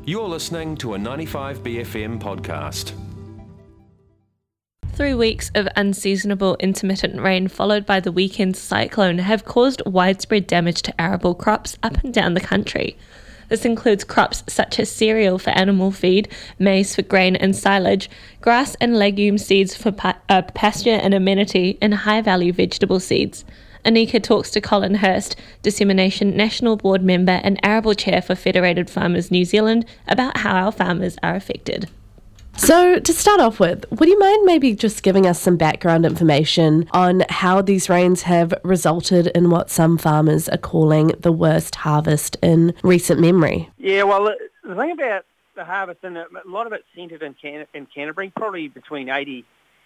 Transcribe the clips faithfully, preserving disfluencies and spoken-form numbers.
You're listening to a ninety-five B F M podcast. Three weeks of unseasonable intermittent rain followed by the weekend cyclone have caused widespread damage to arable crops up and down the country. This includes crops such as cereal for animal feed, maize for grain and silage, grass and legume seeds for pa- uh, pasture and amenity, and high-value vegetable seeds. Anika talks to Colin Hurst, Dissemination National Board Member and Arable Chair for Federated Farmers New Zealand, about how our farmers are affected. So, to start off with, would you mind maybe just giving us some background information on how these rains have resulted in what some farmers are calling the worst harvest in recent memory? Yeah, well, the thing about the harvest, and a lot of it's centred in, Can- in Canterbury, probably between eighty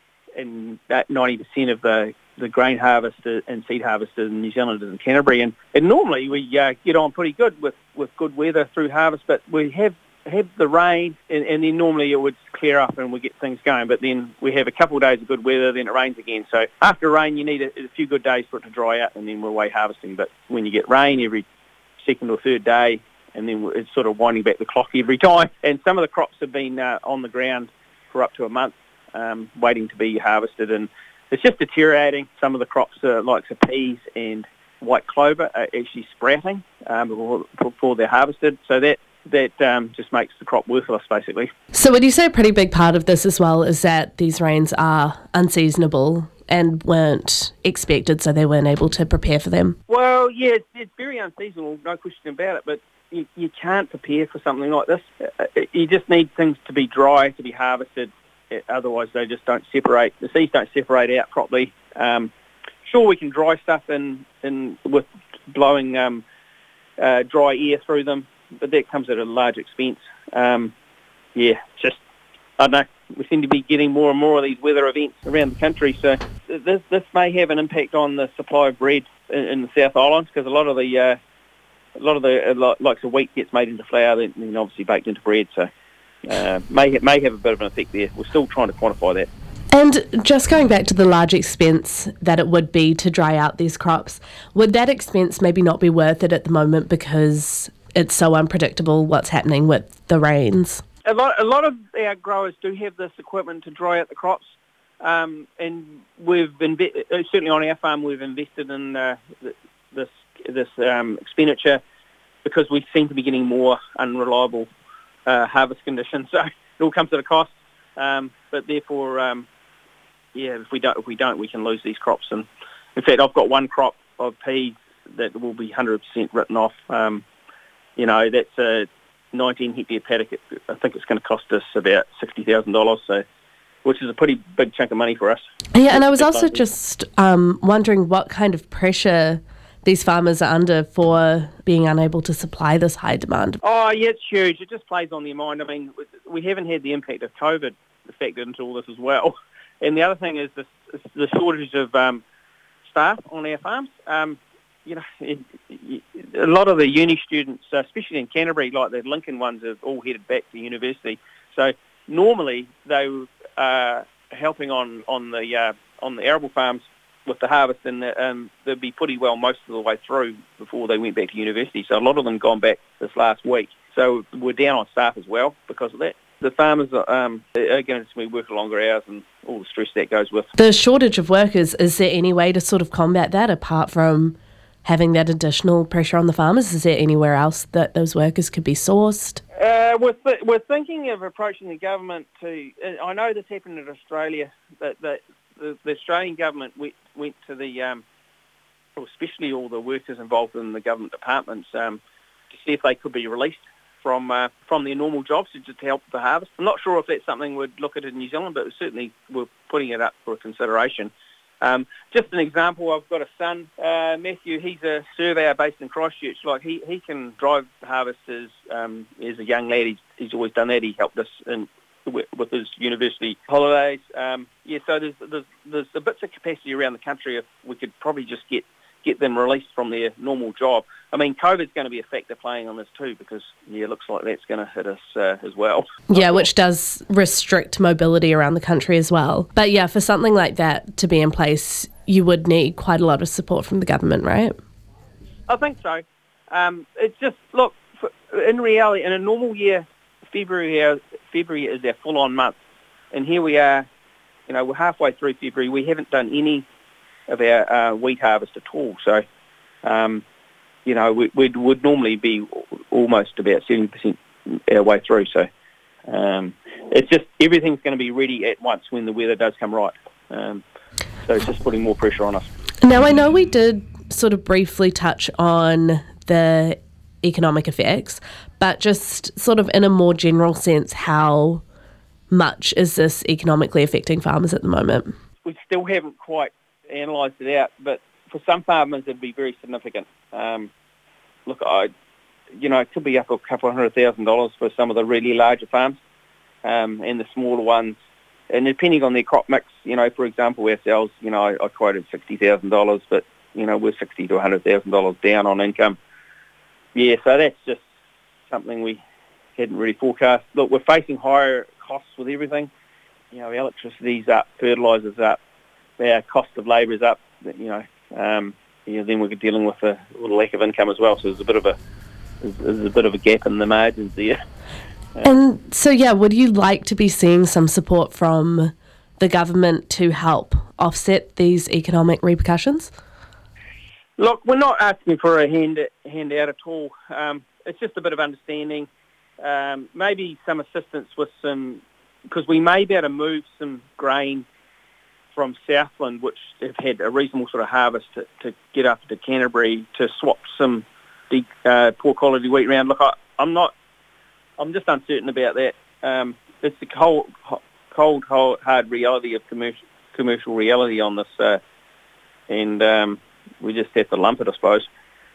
and ninety percent of the, the grain harvest and seed harvest in New Zealand is in Canterbury. And, and normally we uh, get on pretty good with, with good weather through harvest, but we have have the rain, and, and then normally it would clear up and we get things going. But then we have a couple of days of good weather, then it rains again. So after rain, you need a, a few good days for it to dry out, and then we're away harvesting. But when you get rain every second or third day, and then it's sort of winding back the clock every time. And some of the crops have been uh, on the ground for up to a month, um, waiting to be harvested, and it's just deteriorating. Some of the crops, uh, like the peas and white clover, are actually sprouting um, before, before they're harvested. So that that um, just makes the crop worthless, basically. So would you say a pretty big part of this as well is that these rains are unseasonable and weren't expected, so they weren't able to prepare for them? Well, yeah, it's, it's very unseasonable, no question about it, but you, you can't prepare for something like this. You just need things to be dry, to be harvested, otherwise they just don't separate. The seeds don't separate out properly. Um, sure, we can dry stuff in, in with blowing um, uh, dry air through them, but that comes at a large expense. Um, yeah, just, I don't know, we seem to be getting more and more of these weather events around the country, so this this may have an impact on the supply of bread in, in the South Island, because a lot of the, uh, a lot of the, uh, like the wheat gets made into flour, then, then obviously baked into bread, so uh, may, may have a bit of an effect there. We're still trying to quantify that. And just going back to the large expense that it would be to dry out these crops, would that expense maybe not be worth it at the moment because it's so unpredictable what's happening with the rains? A lot, a lot of our growers do have this equipment to dry out the crops, um, and we've inve- certainly on our farm we've invested in uh, this this um, expenditure because we seem to be getting more unreliable uh, harvest conditions. So it all comes at a cost, um, but therefore, um, yeah, if we don't, if we don't, we can lose these crops. And in fact, I've got one crop of peas that will be one hundred percent written off. Um, You know, that's a nineteen hectare paddock. I think it's going to cost us about sixty thousand dollars, so which is a pretty big chunk of money for us. Yeah, and I was also just um, wondering what kind of pressure these farmers are under for being unable to supply this high demand. Oh, yeah, it's huge. It just plays on their mind. I mean, we haven't had the impact of COVID factored into all this as well. And the other thing is the, the shortage of um, staff on our farms. Um, You know, it, it, a lot of the uni students, uh, especially in Canterbury, like the Lincoln ones, have all headed back to university. So normally they are uh, helping on on the uh, on the arable farms with the harvest, and um, they'd be pretty well most of the way through before they went back to university. So a lot of them gone back this last week. So we're down on staff as well because of that. The farmers are, um, are going to be working longer hours and all the stress that goes with. The shortage of workers, is there any way to sort of combat that apart from having that additional pressure on the farmers? Is there anywhere else that those workers could be sourced? Uh, we're, th- we're thinking of approaching the government to... Uh, I know this happened in Australia, that the, the, the Australian government went, went to the... Um, well, especially all the workers involved in the government departments um, to see if they could be released from uh, from their normal jobs to just help the harvest. I'm not sure if that's something we'd look at in New Zealand, but certainly we're putting it up for consideration. Um, just an example, I've got a son, uh, Matthew, he's a surveyor based in Christchurch. Like he, he can drive harvesters um, as a young lad. He's, he's always done that. He helped us in, with, with his university holidays. Um, yeah, so there's, there's, there's a bits of capacity around the country if we could probably just get, get them released from their normal job. I mean, COVID's going to be a factor playing on this too because, yeah, it looks like that's going to hit us uh, as well. Yeah, which does restrict mobility around the country as well. But yeah, for something like that to be in place, you would need quite a lot of support from the government, right? I think so. Um, it's just, look, for, in reality, in a normal year, February, our, February is our full-on month, and here we are. You know, we're halfway through February. We haven't done any of our uh, wheat harvest at all. So, um, you know, we, we'd would normally be almost about seventy percent our way through. So, um, it's just everything's going to be ready at once when the weather does come right. Um, so it's just putting more pressure on us. Now, I know we did sort of briefly touch on the economic effects, but just sort of in a more general sense, how much is this economically affecting farmers at the moment? We still haven't quite analysed it out, but for some farmers it'd be very significant. Um, look, I, you know, it could be up a couple of hundred thousand dollars for some of the really larger farms, um, and the smaller ones. And depending on their crop mix, you know, for example, ourselves, you know, I, I quoted sixty thousand dollars, but, you know, we're sixty to one hundred thousand dollars down on income. Yeah, so that's just something we hadn't really forecast. Look, we're facing higher costs with everything. You know, electricity's up, fertiliser's up, our cost of labour is up, you know. Um, you know, then we're dealing with a, with a lack of income as well, so there's a bit of a there's, there's a bit of a gap in the margins there. And so, yeah, would you like to be seeing some support from the government to help offset these economic repercussions? Look, we're not asking for a hand, handout at all. Um, it's just a bit of understanding, um, maybe some assistance with some, because we may be able to move some grain from Southland, which have had a reasonable sort of harvest, to, to get up to Canterbury to swap some de- uh, poor quality wheat around. Look, I, I'm not. I'm just uncertain about that. Um, it's the cold, cold, hard reality of commercial commercial reality on this, uh, and um, we just have to lump it, I suppose.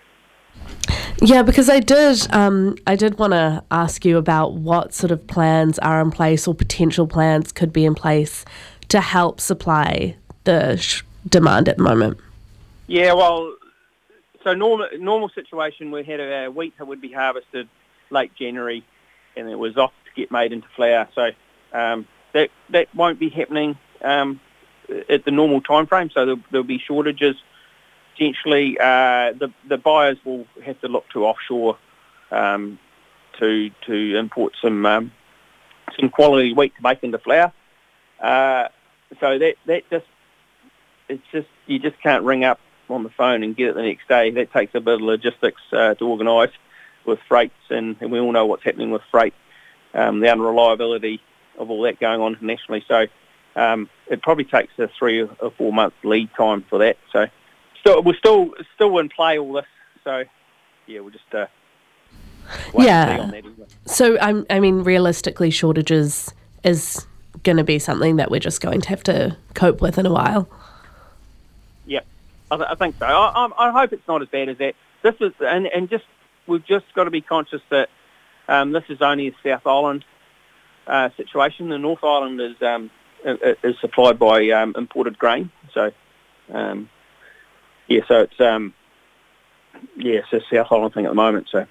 Yeah, because I did, um, I did want to ask you about what sort of plans are in place or potential plans could be in place to help supply the sh- demand at the moment. Yeah, well, so normal normal situation, we had our wheat that would be harvested late January, and it was off to get made into flour. So um, that that won't be happening um, at the normal time frame. So there'll, there'll be shortages. Essentially, uh, the the buyers will have to look to offshore um, to to import some um, some quality wheat to make into flour. Uh, so that that just it's just you just can't ring up on the phone and get it the next day. That takes a bit of logistics uh, to organise with freights, and, and we all know what's happening with freight, um, the unreliability of all that going on internationally. So um, it probably takes a three or four month lead time for that. So still, we're still still in play all this. So yeah, we'll just uh, wait yeah. and see on that. Anyway. So I'm, I mean, realistically, shortages is going to be something that we're just going to have to cope with in a while. Yeah, I, th- I think so. I, I, I hope it's not as bad as that. This is and, and just. We've just got to be conscious that um, this is only a South Island uh, situation. The North Island is um, is supplied by um, imported grain. So, um, yeah, so it's um, yeah, it's a South Island thing at the moment. So,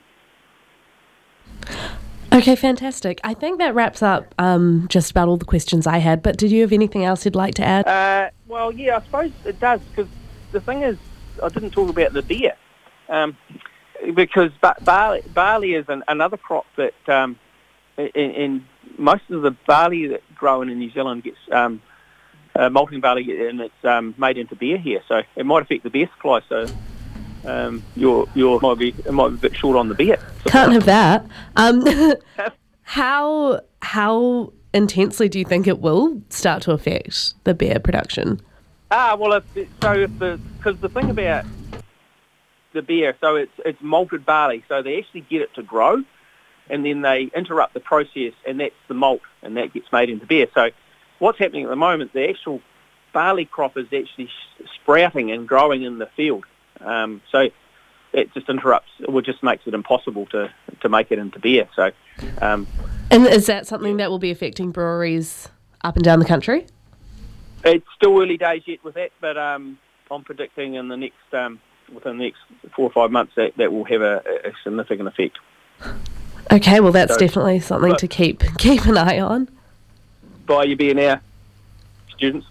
okay, fantastic. I think that wraps up um, just about all the questions I had. But did you have anything else you'd like to add? Uh, well, yeah, I suppose it does, because the thing is, I didn't talk about the beer. Um, Because barley, barley is an, another crop that, um, in, in most of the barley that's grown in New Zealand gets um, uh, malting barley, and it's um, made into beer here. So it might affect the beer supply. So um, you're, you're might be it might be a bit short on the beer. Can't have that. Um, how how intensely do you think it will start to affect the beer production? Ah, well, if, so if the because the thing about the beer, so it's it's malted barley, so they actually get it to grow, and then they interrupt the process, and that's the malt, and that gets made into beer. So what's happening at the moment, the actual barley crop is actually sprouting and growing in the field. Um, so it just interrupts, it just makes it impossible to, to make it into beer. So, um, and is that something that will be affecting breweries up and down the country? It's still early days yet with that, but um, I'm predicting in the next um, within the next four or five months that, that will have a, a significant effect. Okay, well that's so, definitely something to keep keep an eye on. Buy your beer now, students.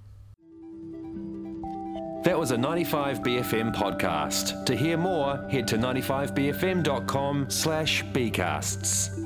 That was a ninety-five B F M podcast. To hear more, head to ninety-five b f m dot com slash b casts.